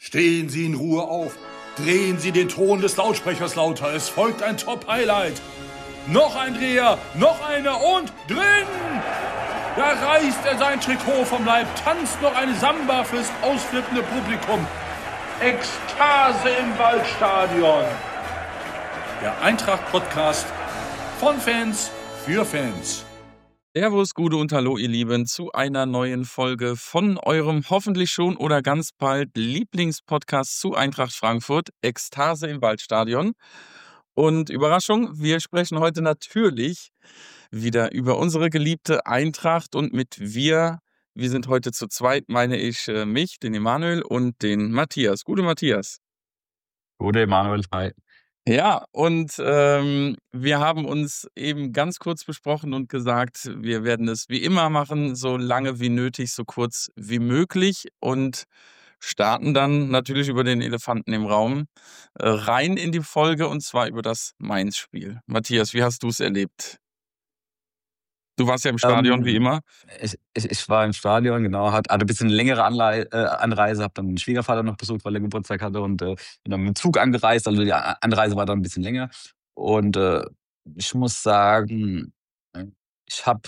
Stehen Sie in Ruhe auf. Drehen Sie den Ton des Lautsprechers lauter. Es folgt ein Top-Highlight. Noch ein Dreher, noch einer und drin! Da reißt er sein Trikot vom Leib, tanzt noch eine Samba fürs ausflippende Publikum. Ekstase im Waldstadion. Der Eintracht-Podcast von Fans für Fans. Servus, Gude und Hallo, ihr Lieben, zu einer neuen Folge von eurem hoffentlich schon oder ganz bald Lieblingspodcast zu Eintracht Frankfurt, Ekstase im Waldstadion. Und Überraschung, wir sprechen heute natürlich wieder über unsere geliebte Eintracht und mit wir sind heute zu zweit, meine ich mich, den Emanuel und den Matthias. Gute Matthias. Gute Emanuel, hi. Ja, und wir haben uns eben ganz kurz besprochen und gesagt, wir werden es wie immer machen, so lange wie nötig, so kurz wie möglich und starten dann natürlich über den Elefanten im Raum rein in die Folge und zwar über das Mainz-Spiel. Matthias, wie hast du es erlebt? Du warst ja im Stadion wie immer. Ich war im Stadion, genau, hatte ein bisschen längere Anreise, habe dann den Schwiegervater noch besucht, weil er Geburtstag hatte und bin dann mit dem Zug angereist, also die Anreise war dann ein bisschen länger und ich muss sagen, ich habe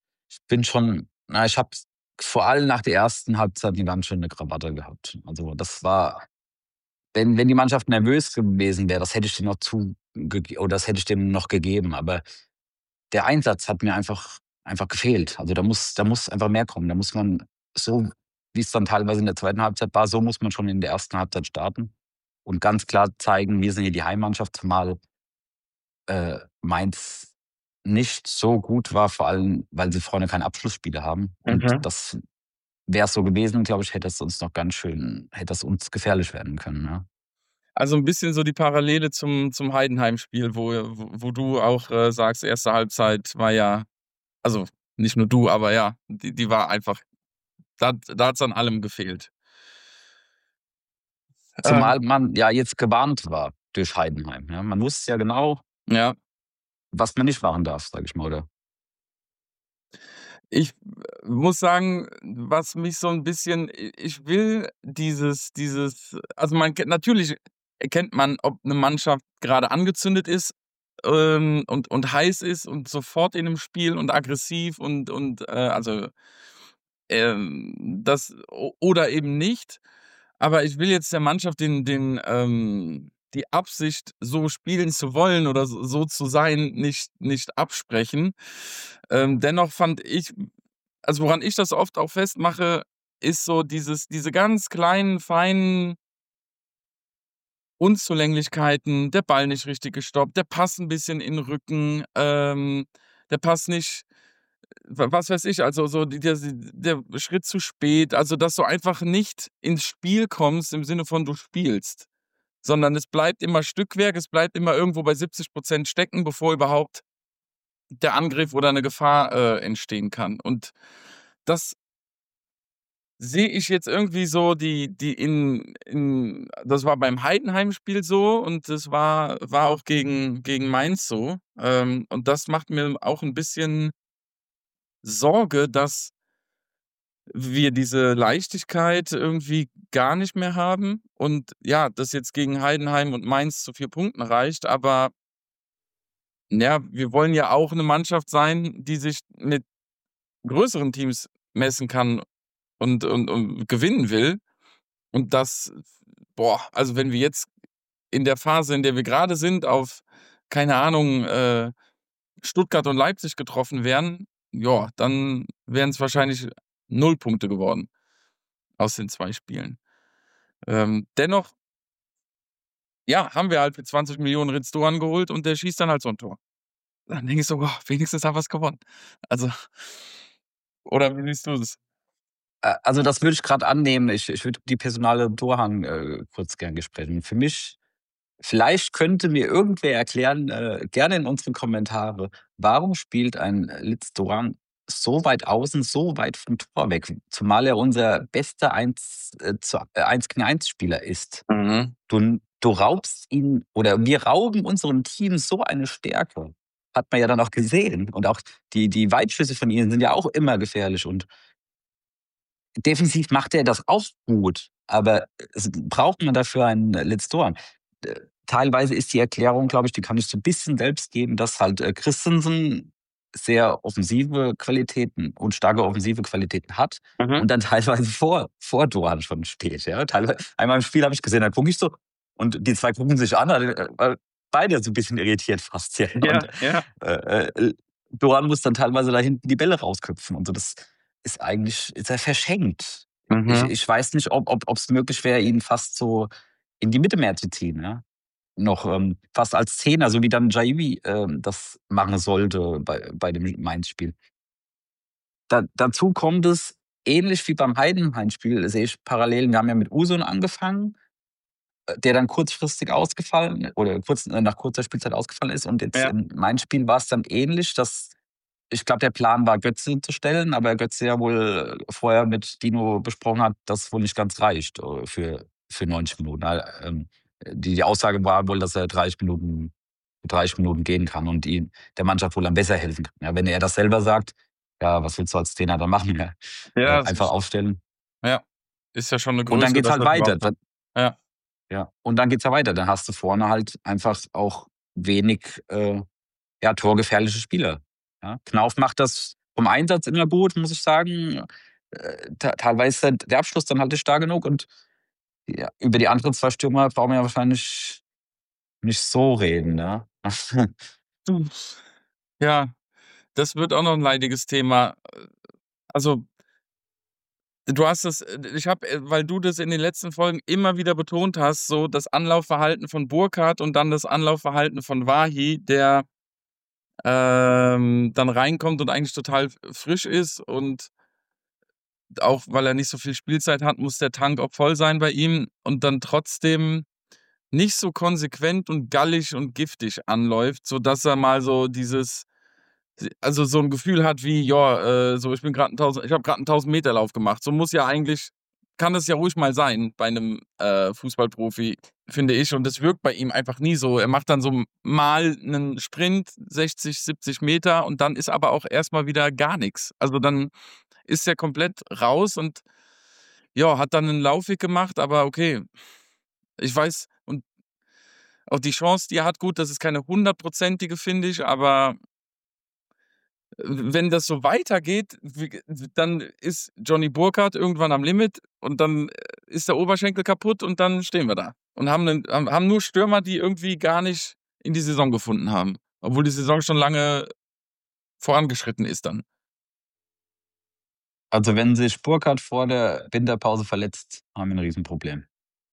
vor allem nach der ersten Halbzeit eine ganz schöne Krawatte gehabt. Also das war, wenn die Mannschaft nervös gewesen wäre, das hätte ich dem noch gegeben, aber der Einsatz hat mir einfach gefehlt. Also da muss einfach mehr kommen. Da muss man, so wie es dann teilweise in der zweiten Halbzeit war, so muss man schon in der ersten Halbzeit starten und ganz klar zeigen, wir sind hier die Heimmannschaft, zumal Mainz nicht so gut war, vor allem, weil sie vorne keinen Abschlussspieler haben. Und das wäre es so gewesen, glaube ich, hätte es uns gefährlich werden können. Ja. Also ein bisschen so die Parallele zum Heidenheim-Spiel, wo du auch sagst, erste Halbzeit war ja, also nicht nur du, aber ja, die war einfach, da hat es an allem gefehlt. Zumal man ja jetzt gewarnt war durch Heidenheim. Ja. Man wusste ja genau, Ja, was man nicht machen darf, sage ich mal, oder? ich muss sagen, was mich so ein bisschen, ich will also natürlich erkennt man, ob eine Mannschaft gerade angezündet ist und heiß ist und sofort in 'nem Spiel und aggressiv und also das oder eben nicht. Aber ich will jetzt der Mannschaft die Absicht, so spielen zu wollen oder so zu sein, nicht absprechen. Dennoch fand ich, also woran ich das oft auch festmache, ist so diese ganz kleinen, feinen Unzulänglichkeiten, der Ball nicht richtig gestoppt, der Pass ein bisschen in 'n Rücken, der Pass nicht, was weiß ich, also so der Schritt zu spät, also dass du einfach nicht ins Spiel kommst im Sinne von du spielst, sondern es bleibt immer Stückwerk, es bleibt immer irgendwo bei 70% stecken, bevor überhaupt der Angriff oder eine Gefahr entstehen kann. Und das sehe ich jetzt irgendwie so, die in das war beim Heidenheim-Spiel so und das war auch gegen Mainz so. Und das macht mir auch ein bisschen Sorge, dass wir diese Leichtigkeit irgendwie gar nicht mehr haben und ja, das jetzt gegen Heidenheim und Mainz zu 4 Punkten reicht, aber ja, wir wollen ja auch eine Mannschaft sein, die sich mit größeren Teams messen kann und gewinnen will. Und das, also wenn wir jetzt in der Phase, in der wir gerade sind, auf, keine Ahnung, Stuttgart und Leipzig getroffen wären, ja, dann wären es wahrscheinlich 0 Punkte geworden aus den 2 Spielen. Dennoch, ja, haben wir halt für 20 Millionen Ritz Doan geholt und der schießt dann halt so ein Tor. Dann denke ich so: „Boah, wenigstens haben wir's gewonnen.“ Also, oder wie siehst du das? Also das würde ich gerade annehmen. Ich würde die Personale Torhang kurz gern besprechen. Für mich, vielleicht könnte mir irgendwer erklären, gerne in unsere Kommentare, warum spielt ein Litz Doan so weit außen, so weit vom Tor weg, zumal er unser bester 1 gegen 1 Spieler ist. Mhm. Du raubst ihn, oder wir rauben unserem Team so eine Stärke. Hat man ja dann auch gesehen. Und auch die Weitschüsse von ihnen sind ja auch immer gefährlich. Und defensiv macht er das auch gut. Aber braucht man dafür einen Litz Doan? Teilweise ist die Erklärung, glaube ich, die kann ich so ein bisschen selbst geben, dass halt Christensen sehr offensive Qualitäten und starke offensive Qualitäten hat und dann teilweise vor Doan schon steht. Ja? Einmal im Spiel habe ich gesehen, da gucke ich so und die zwei gucken sich an, beide so ein bisschen irritiert fast. Ja? Und Doan muss dann teilweise da hinten die Bälle rausköpfen und so. Das ist er verschenkt. Ich weiß nicht, ob es möglich wäre, ihn fast so in die Mitte mehr zu ziehen. Ja? Noch fast als Zehner, so wie dann Jaivi das machen sollte bei dem Mainz-Spiel. Dazu kommt es, ähnlich wie beim Heidenheim-Spiel, sehe ich Parallelen. Wir haben ja mit Usun angefangen, der dann kurzfristig ausgefallen oder nach kurzer Spielzeit ausgefallen ist. Und jetzt in meinem Spiel war es dann ähnlich, dass ich glaube, der Plan war, Götze zu stellen, aber Götze ja wohl vorher mit Dino besprochen hat, dass es wohl nicht ganz reicht für 90 Minuten. Die Aussage war wohl, dass er 30 Minuten gehen kann und der Mannschaft wohl am besser helfen kann. Ja, wenn er das selber sagt, ja, was willst du als Trainer da machen? Ja, einfach aufstellen. Ja, ist ja schon eine Größe. Und dann geht's halt weiter. Ja. Und dann geht's ja weiter. Dann hast du vorne halt einfach auch wenig torgefährliche Spieler. Ja? Knauf macht das vom Einsatz immer gut, muss ich sagen. Teilweise ist der Abschluss dann halt nicht stark genug und über die anderen zwei Stürmer brauchen wir ja wahrscheinlich nicht so reden. Ne? Ja, das wird auch noch ein leidiges Thema. Also, du hast es, weil du das in den letzten Folgen immer wieder betont hast, so das Anlaufverhalten von Burkhardt und dann das Anlaufverhalten von Wahi, der dann reinkommt und eigentlich total frisch ist und auch weil er nicht so viel Spielzeit hat, muss der Tank auch voll sein bei ihm und dann trotzdem nicht so konsequent und gallig und giftig anläuft, sodass er mal so so ein Gefühl hat wie, so ich habe gerade einen 1000-Meter-Lauf gemacht. So kann das ja ruhig mal sein bei einem Fußballprofi, finde ich. Und das wirkt bei ihm einfach nie so. Er macht dann so mal einen Sprint, 60, 70 Meter und dann ist aber auch erstmal wieder gar nichts. Also dann ist er komplett raus und hat dann einen Laufweg gemacht, aber okay. Ich weiß, und auch die Chance, die er hat, gut, das ist keine 100%ige, finde ich, aber wenn das so weitergeht, dann ist Johnny Burkhardt irgendwann am Limit und dann ist der Oberschenkel kaputt und dann stehen wir da und haben nur Stürmer, die irgendwie gar nicht in die Saison gefunden haben, obwohl die Saison schon lange vorangeschritten ist dann. Also wenn sich Burkhardt vor der Winterpause verletzt, haben wir ein Riesenproblem.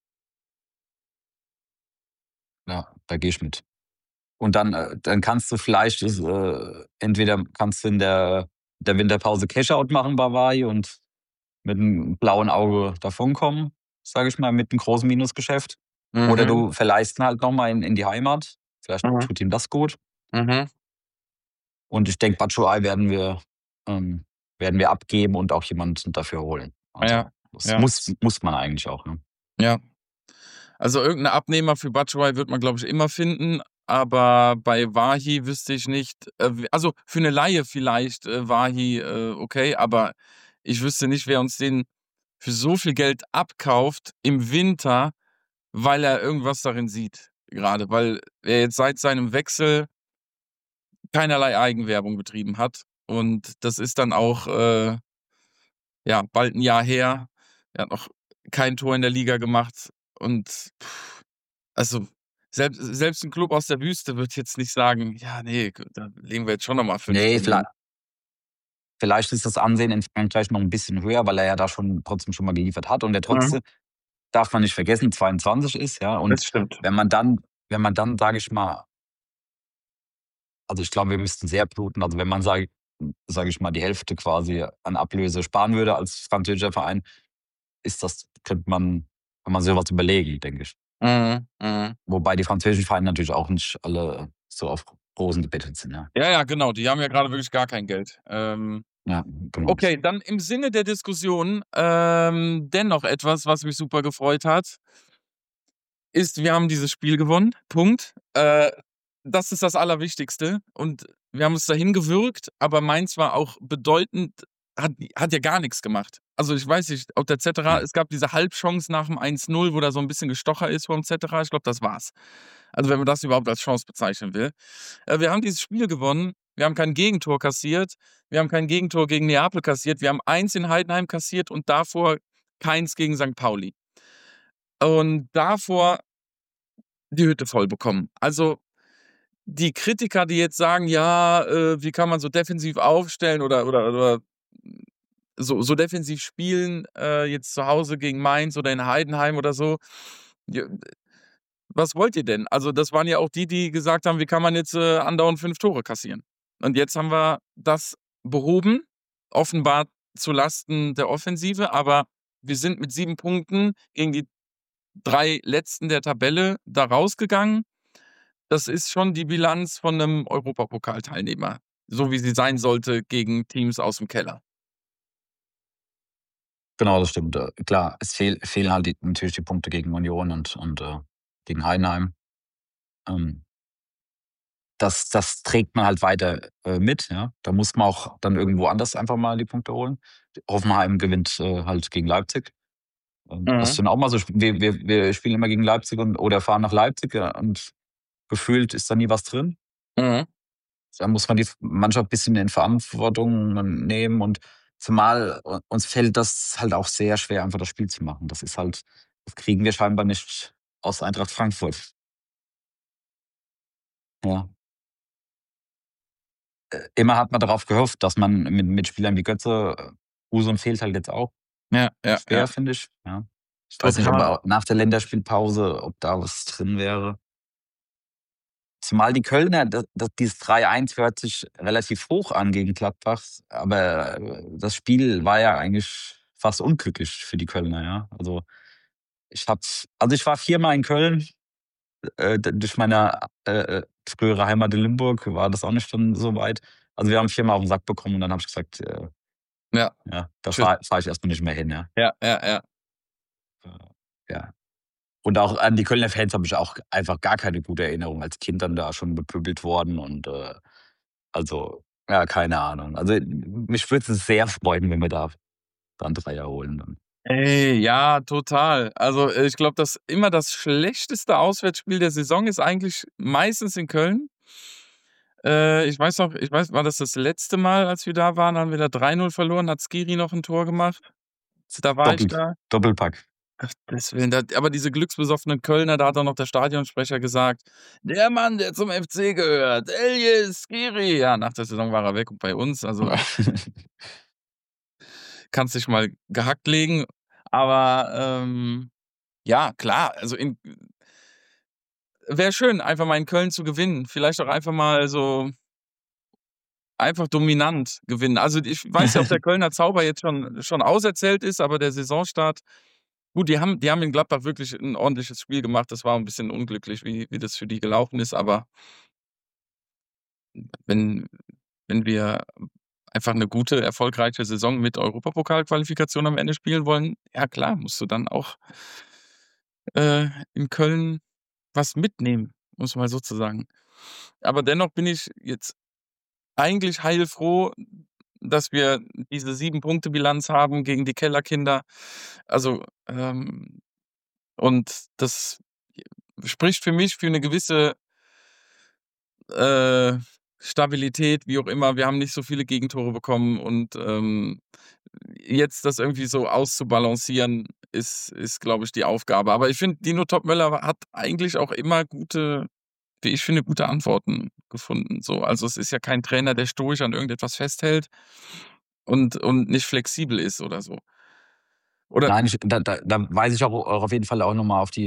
Ja, da gehe ich mit. Und dann kannst du vielleicht, entweder kannst du in der Winterpause Cash-Out machen bei Wahi und mit einem blauen Auge davonkommen, sage ich mal, mit einem großen Minusgeschäft. Oder du verleihst ihn halt nochmal in die Heimat. Vielleicht tut ihm das gut. Und ich denke, Batshuayi werden wir abgeben und auch jemanden dafür holen. Also, das muss man eigentlich auch. Ne? Ja. Also irgendeinen Abnehmer für Batshuayi wird man, glaube ich, immer finden. Aber bei Wahi wüsste ich nicht, also für eine Laie vielleicht Wahi okay, aber ich wüsste nicht, wer uns den für so viel Geld abkauft im Winter, weil er irgendwas darin sieht. Gerade, weil er jetzt seit seinem Wechsel keinerlei Eigenwerbung betrieben hat. Und das ist dann auch bald ein Jahr her. Er hat noch kein Tor in der Liga gemacht. Und also selbst ein Club aus der Wüste wird jetzt nicht sagen, ja, nee, da legen wir jetzt schon nochmal 5 Millionen. Vielleicht ist das Ansehen in Frankreich noch ein bisschen höher, weil er ja da trotzdem schon mal geliefert hat und der trotzdem, darf man nicht vergessen, 22 ist, ja. Und Das stimmt. wenn man dann, sage ich mal, also ich glaube, wir müssten sehr bluten, also wenn man, sage ich mal, die Hälfte quasi an Ablöse sparen würde als französischer Verein, kann man sowas überlegen, denke ich. Wobei die französischen Vereine natürlich auch nicht alle so auf Rosen gebettet sind. Ja, ja, genau. Die haben ja gerade wirklich gar kein Geld. ja, genau. Okay, dann im Sinne der Diskussion dennoch etwas, was mich super gefreut hat, ist, wir haben dieses Spiel gewonnen. Punkt. Das ist das Allerwichtigste. Und wir haben uns dahin gewürgt, aber Mainz war auch bedeutend hat ja gar nichts gemacht. Also, ich weiß nicht, ob der Zetterer Ja. es gab diese Halbchance nach dem 1:0, wo da so ein bisschen Gestocher ist vom Zetterer. Ich glaube, das war's. Also, wenn man das überhaupt als Chance bezeichnen will. Wir haben dieses Spiel gewonnen. Wir haben kein Gegentor kassiert. Wir haben kein Gegentor gegen Neapel kassiert. Wir haben eins in Heidenheim kassiert und davor keins gegen St. Pauli. Und davor die Hütte voll bekommen. Also, die Kritiker, die jetzt sagen: „Ja, wie kann man so defensiv aufstellen oder so defensiv spielen, jetzt zu Hause gegen Mainz oder in Heidenheim oder so?“ Ja, was wollt ihr denn? Also, das waren ja auch die, die gesagt haben: „Wie kann man jetzt, andauernd 5 Tore kassieren?“ Und jetzt haben wir das behoben, offenbar zu Lasten der Offensive, aber wir sind mit 7 Punkten gegen die 3 Letzten der Tabelle da rausgegangen. Das ist schon die Bilanz von 'nem Europapokalteilnehmer, so wie sie sein sollte gegen Teams aus'm Keller. Genau, das stimmt. Klar, es fehlen halt natürlich die Punkte gegen Union und gegen Heidenheim. Ähm, das trägt man halt weiter mit, ja. Da muss man auch dann irgendwo anders einfach mal die Punkte holen. Hoffenheim gewinnt halt gegen Leipzig. Das Mhm, sind auch mal so wir spielen immer gegen Leipzig oder fahren nach Leipzig, ja, und gefühlt ist da nie was drin. mhm. Da muss man die Mannschaft ein bisschen in Verantwortung nehmen und zumal uns fällt das halt auch sehr schwer, einfach das Spiel zu machen. Das kriegen wir scheinbar nicht aus Eintracht Frankfurt. Ja. Immer hat man darauf gehofft, dass man mit Spielern wie Götze Husun fehlt halt jetzt auch Ja, ja, ja. schwer, finde ich, ja. Ich weiß nicht, ob Total. er nach der Länderspielpause ob da was drin wäre. Zumal die Kölner, dieses 3-1 hört sich relativ hoch an gegen Gladbach, aber das Spiel war ja eigentlich fast unglücklich für die Kölner, ja. Ich war viermal in Köln, durch meine frühere Heimat in Limburg war das auch nicht dann so weit. Also, wir haben viermal auf den Sack bekommen und dann habe ich gesagt, Ja. ja, da Tschüss. fahre ich erst mal nicht mehr hin, ja. Ja, ja, ja. Äh, ja. Und auch an die Kölner Fans habe ich auch einfach gar keine gute Erinnerung. Als Kind dann da schon bepöbelt worden und also, ja, keine Ahnung. Also, mich würde es sehr freuen, wenn wir da dann Dreier holen dann. Ey, ja, total. Also, ich glaube, dass immer das schlechteste Auswärtsspiel der Saison ist eigentlich meistens in Köln. War das das letzte Mal, als wir da waren, haben wir da 3:0 verloren, hat Skiri noch 'n Tor gemacht. Da war ich da. Doppelpack. Gottes Willen, aber diese glücksbesoffenen Kölner, da hat doch noch der Stadionsprecher gesagt: „Der Mann, der zum FC gehört, Eljes Skiri.“ Ja, nach der Saison war er weg und bei uns, also kannst dich mal gehackt legen. Aber, ja, klar, also in wäre schön, einfach mal in Köln zu gewinnen. Vielleicht auch einfach mal so einfach dominant gewinnen. Also, ich weiß ja, ob der Kölner Zauber jetzt schon auserzählt ist, aber der Saisonstart gut, die haben in Gladbach wirklich 'n ordentliches Spiel gemacht. Das war 'n bisschen unglücklich, wie das für die gelaufen ist, aber wenn wenn wir einfach 'ne gute, erfolgreiche Saison mit Europapokalqualifikation am Ende spielen wollen, ja klar, musst du dann auch, in Köln was mitnehmen, um's mal so zu sagen. Aber dennoch bin ich jetzt eigentlich heilfroh, dass wir diese 7-Punkte-Bilanz haben gegen die Kellerkinder. Also, und das spricht für mich für 'ne gewisse, äh, Stabilität, wie auch immer. Wir haben nicht so viele Gegentore bekommen und, jetzt das irgendwie so auszubalancieren, ist, glaube ich, die Aufgabe. Aber ich finde, Dino Topmöller hat eigentlich auch immer gute wie ich finde, gute Antworten gefunden, so. Also, es ist ja kein Trainer, der stoisch an irgendetwas festhält und nicht flexibel ist oder so. Oder Nein, da weise ich auch auf jeden Fall auch noch mal auf die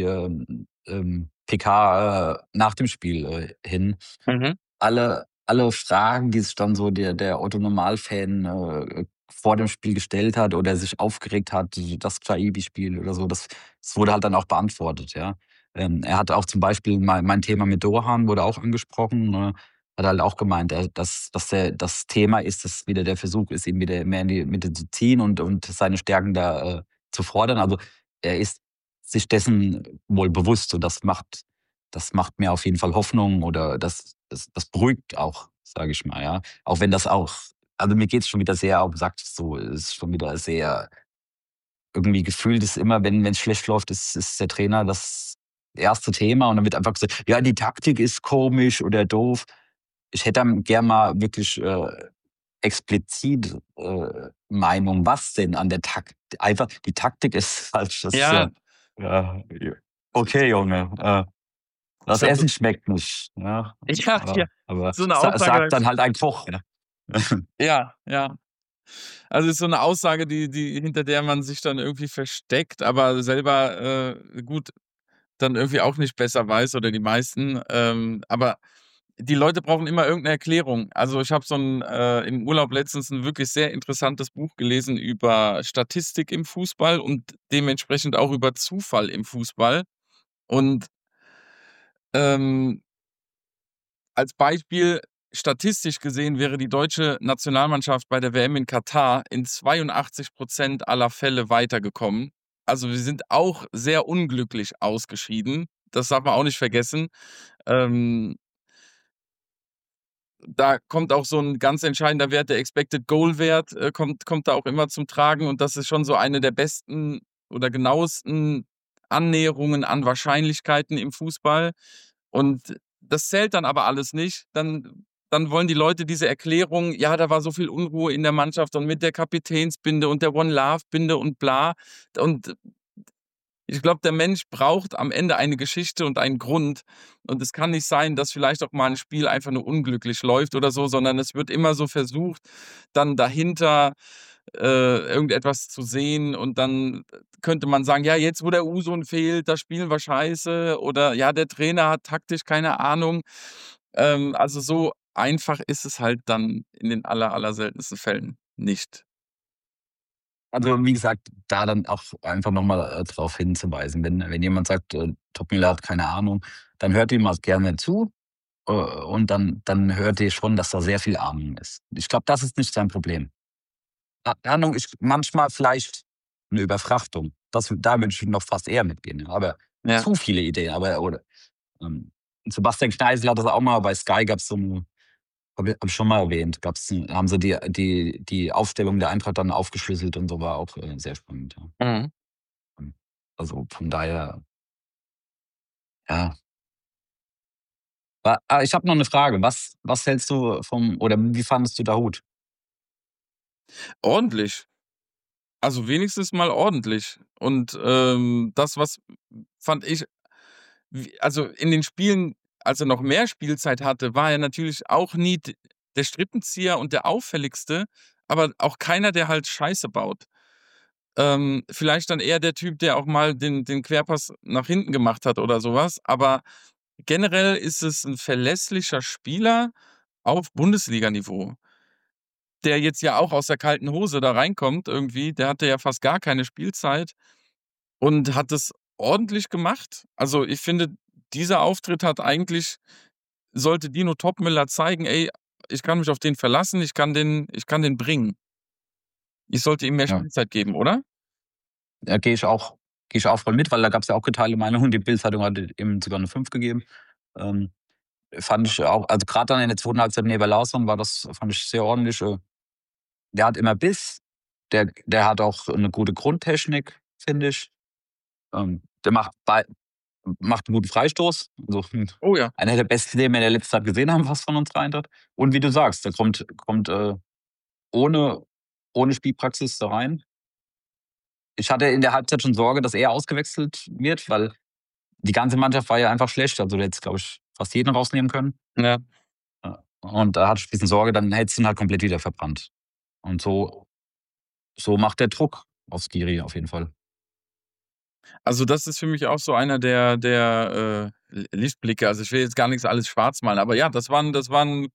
PK nach dem Spiel hin. mhm, Alle Fragen, die sich dann so der Otto-Normalfan vor dem Spiel gestellt hat oder sich aufgeregt hat, das Chaibi-Spiel oder so, das wurde halt dann auch beantwortet, ja. Er hat auch zum Beispiel mein Thema mit Dohan wurde auch angesprochen, ne? Hat halt auch gemeint, das Thema ist, dass wieder der Versuch ist, ihn wieder mehr in die Mitte zu ziehen und seine Stärken da zu fordern. Also, er ist sich dessen wohl bewusst und das macht mir auf jeden Fall Hoffnung oder das beruhigt auch, sage ich mal, ja. Auch wenn das auch also mir geht's schon wieder sehr auf den Sack, so, ist schon wieder sehr irgendwie gefühlt ist immer, wenn es schlecht läuft, ist der Trainer das erste Thema und dann wird einfach gesagt: „Ja, die Taktik ist komisch oder doof.“ Ich hätte dann gern mal wirklich, explizit, Meinung, was denn an der Taktik? Einfach die Taktik ist falsch, das ist Ja, ja, okay, Junge, das also, Essen schmeckt nicht, ja, ja, ja, aber so eine Aussage, sagt dann halt ein Koch, ja. ja, ja. Also, ist so eine Aussage, die hinter der man sich dann irgendwie versteckt, aber selber, gut, dann irgendwie auch nicht besser weiß oder die meisten. Aber die Leute brauchen immer irgendeine Erklärung. Also, ich habe im Urlaub letztens ein wirklich sehr interessantes Buch gelesen über Statistik im Fußball und dementsprechend auch über Zufall im Fußball. Und, ähm, als Beispiel, statistisch gesehen wäre die deutsche Nationalmannschaft bei der WM in Katar in 82% aller Fälle weitergekommen. Also, wir sind auch sehr unglücklich ausgeschieden. Das darf man auch nicht vergessen. Ähm, Da kommt auch so 'n ganz entscheidender Wert, der Expected Goal Wert, kommt da auch immer zum Tragen und das ist schon so eine der besten oder genauesten Annäherungen an Wahrscheinlichkeiten im Fußball. Und das zählt dann aber alles nicht. Dann wollen die Leute diese Erklärung: „Ja, da war so viel Unruhe in der Mannschaft und mit der Kapitänsbinde und der One Love Binde und bla.“ Und ich glaube, der Mensch braucht am Ende eine Geschichte und einen Grund. Und es kann nicht sein, dass vielleicht auch mal ein Spiel einfach nur unglücklich läuft oder so, sondern es wird immer so versucht, dann dahinter, irgendetwas zu sehen und dann könnte man sagen: „Ja, jetzt, wo der Usun fehlt, da spielen wir scheiße“ oder „Ja, der Trainer hat taktisch keine Ahnung.“ Also, so einfach ist es halt dann in den allerseltensten Fällen nicht. Also, wie gesagt, da dann auch einfach noch mal, drauf hinzuweisen, wenn jemand sagt, Topmüller hat keine Ahnung, dann hört ihm mal gerne zu, und dann hört ihr schon, dass da sehr viel Ahnung ist. Ich glaube, das ist nicht sein Problem. Ahnung ist manchmal vielleicht eine Überfrachtung. Da würde ich noch fast eher mitgehen, ja, aber Ja. zu viele Ideen, oder, ähm, Sebastian Kneißl hat das auch mal bei Sky gab's so 'ne habe ich schon mal erwähnt, haben sie die Aufstellung der Eintracht dann aufgeschlüsselt und so, war auch, sehr spannend, ja. Mhm. Also, von daher, ja. Ich habe noch eine Frage. Was hältst du vom oder wie fandest du Dahut? Ordentlich. Also, wenigstens mal ordentlich. Und, das, was fand ich also, in den Spielen, als er noch mehr Spielzeit hatte, war er natürlich auch nie der Strippenzieher und der Auffälligste, aber auch keiner, der halt Scheiße baut. Vielleicht dann eher der Typ, der auch mal den Querpass nach hinten gemacht hat oder sowas. Aber generell ist es ein verlässlicher Spieler auf Bundesliganiveau, der jetzt ja auch aus der kalten Hose da reinkommt irgendwie. Der hatte ja fast gar keine Spielzeit und hat es ordentlich gemacht. Also, ich finde, dieser Auftritt hat eigentlich sollte Dino Toppmöller zeigen: „Ey, ich kann mich auf den verlassen, ich kann den bringen.“ Ich sollte ihm mehr Ja, Spielzeit geben, oder? da gehe ich auch voll mit, weil da gab's ja auch geteilte Meinungen. Die Bild-Zeitung hat ihm sogar 'ne 5 gegeben. Ähm, Fand ich auch, also, grad dann in der zweiten Halbzeit neben Larsson war das fand ich sehr ordentlich. Der hat immer Biss, der hat auch 'ne gute Grundtechnik, finde ich. Der macht 'n guten Freistoß. Also, Oh ja. einer der besten, den wir in der letzten Zeit gesehen haben, fast von uns Eintracht. Und wie du sagst, der kommt, ohne Spielpraxis da rein. Ich hatte in der Halbzeit schon Sorge, dass er ausgewechselt wird, weil die ganze Mannschaft war ja einfach schlecht. Also, der hätte, glaube ich, fast jeden rausnehmen können. Ja. Ja. Und da hatte ich 'n bisschen Sorge, dann hättest du ihn halt komplett wieder verbrannt. Und so macht der Druck auf Skiri auf jeden Fall. Also, das ist für mich auch so einer der Lichtblicke. Also, ich will jetzt gar nichts alles schwarz malen, aber ja, das war 'n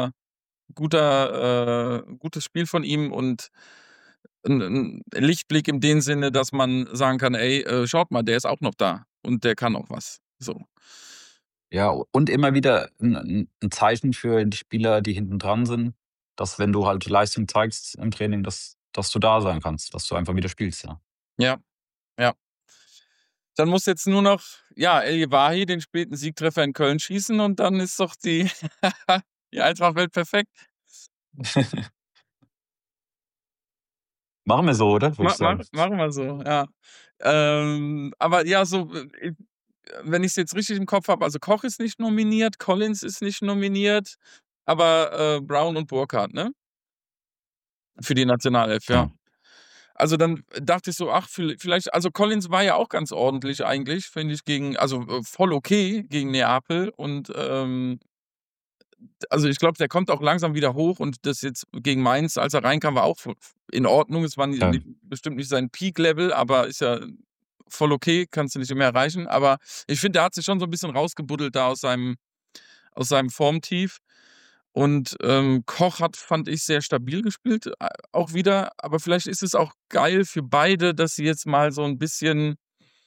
gutes Spiel von ihm und 'n Lichtblick in dem Sinne, dass man sagen kann: „Ey, schaut mal, der ist auch noch da und der kann auch was.“ So. Ja, und immer wieder 'n Zeichen für die Spieler, die hinten dran sind, dass wenn du halt Leistung zeigst im Training, dass du da sein kannst, dass du einfach wieder spielst, ja. Ja, ja. Dann muss jetzt nur noch, ja, El Wahi den späten Siegtreffer in Köln schießen und dann ist doch die die Eintracht-Welt perfekt. Machen wir so, oder? Würde ich sagen. Machen wir so, ja. Aber ja, so, wenn ich es jetzt richtig im Kopf habe, also Koch ist nicht nominiert, Collins ist nicht nominiert, aber Brown und Burkhardt, ne? Für die Nationalelf, ja. Ja. Also dann dachte ich so, ach, vielleicht, also Collins war ja auch ganz ordentlich eigentlich, finde ich, voll okay gegen Neapel und also ich glaube, der kommt auch langsam wieder hoch und das jetzt gegen Mainz, als er reinkam, war auch in Ordnung. Es war Ja. bestimmt nicht sein Peak-Level, aber ist ja voll okay, kannst du nicht mehr erreichen. Aber ich finde, der hat sich schon so ein bisschen rausgebuddelt da aus seinem Formtief. Und Koch hat, fand ich, sehr stabil gespielt, auch wieder. Aber vielleicht ist es auch geil für beide, dass sie jetzt mal so ein bisschen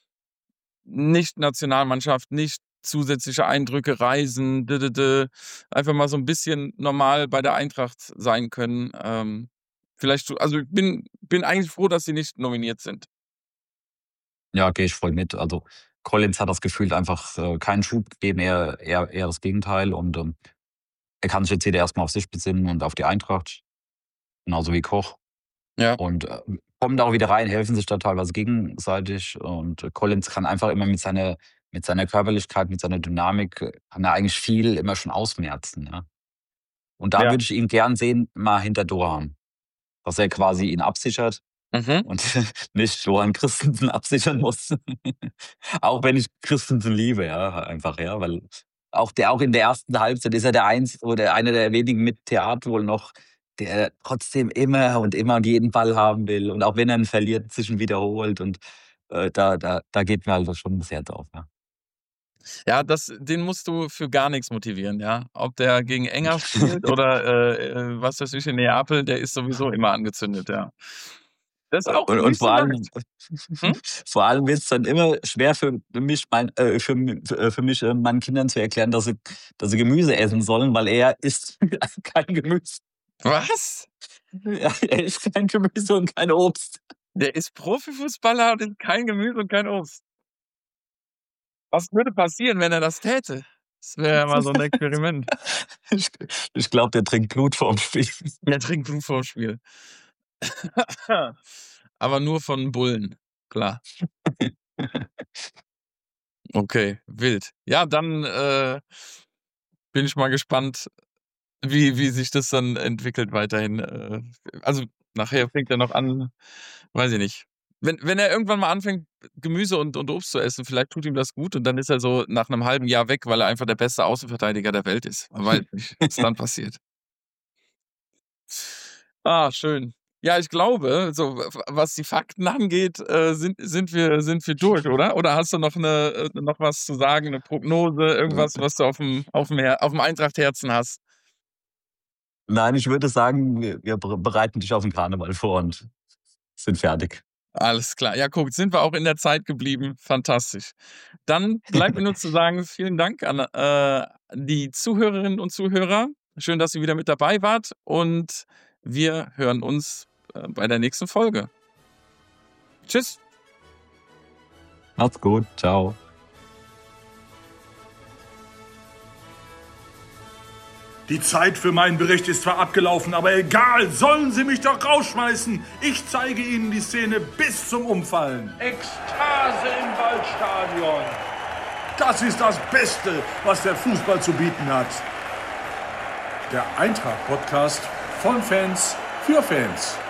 nicht Nationalmannschaft, nicht zusätzliche Eindrücke, Reisen, einfach mal so ein bisschen normal bei der Eintracht sein können. Also ich bin eigentlich froh, dass sie nicht nominiert sind. Ja, gehe ich voll mit. Also Collins hat das Gefühl einfach keinen Schub gegeben, eher das Gegenteil. Und er kann sich jetzt wieder erstmal auf sich besinnen und auf die Eintracht, genauso wie Koch. Ja. Und kommen da auch wieder rein, helfen sich da teilweise gegenseitig. Und Collins kann einfach immer mit seiner Körperlichkeit, mit seiner Dynamik, kann er eigentlich viel immer schon ausmerzen. Ja. Und da Ja. würde ich ihn gern sehen, mal hinter Dohan. Dass er quasi ihn absichert Mhm. und nicht Johann Christensen absichern muss. Auch wenn ich Christensen liebe, ja, einfach, ja, weil auch in der ersten Halbzeit ist er der Einzige oder einer der wenigen mit Theater wohl noch, der trotzdem immer und jeden Ball haben will. Und auch wenn er ihn verliert, sich ihn wiederholt. Und da geht mir halt schon das Herz auf. Ja. Ja, den musst du für gar nichts motivieren, ja. Ob der gegen Enger spielt oder was weiß ich, in Neapel, der ist sowieso immer angezündet, ja. Das ist auch Und nicht so vor allem, leicht. Hm? vor allem wird es dann immer schwer für mich, meinen Kindern zu erklären, dass sie Gemüse essen sollen, weil er isst kein Gemüse. Was? Ja, er isst kein Gemüse und kein Obst. Der ist Profifußballer und isst kein Gemüse und kein Obst. Was würde passieren, wenn er das täte? Das wäre ja mal so ein Experiment. Ich glaube, der trinkt Blut vorm Spiel. Der trinkt Blut vorm Spiel. Aber nur von Bullen, klar. Okay, wild. Ja, dann bin ich mal gespannt, wie sich das dann entwickelt weiterhin. Also nachher fängt er noch an, weiß ich nicht. Wenn er irgendwann mal anfängt, Gemüse und Obst zu essen, vielleicht tut ihm das gut und dann ist er so nach einem halben Jahr weg, weil er einfach der beste Außenverteidiger der Welt ist. Man weiß nicht, was dann passiert. Ah, schön. Ja, ich glaube, so was die Fakten angeht, sind wir durch, oder? Oder hast du noch noch was zu sagen, eine Prognose, irgendwas, was du auf dem Eintracht-Herzen hast? Nein, ich würde sagen, wir bereiten dich auf den Karneval vor und sind fertig. Alles klar. Ja, guck, sind wir auch in der Zeit geblieben. Fantastisch. Dann bleibt mir nur zu sagen, vielen Dank an die Zuhörerinnen und Zuhörer. Schön, dass ihr wieder mit dabei wart und wir hören uns bei der nächsten Folge. Tschüss. Macht's gut. Ciao. Die Zeit für meinen Bericht ist zwar abgelaufen, aber egal, sollen Sie mich doch rausschmeißen. Ich zeige Ihnen die Szene bis zum Umfallen. Ekstase im Waldstadion. Das ist das Beste, was der Fußball zu bieten hat. Der Eintracht-Podcast von Fans für Fans.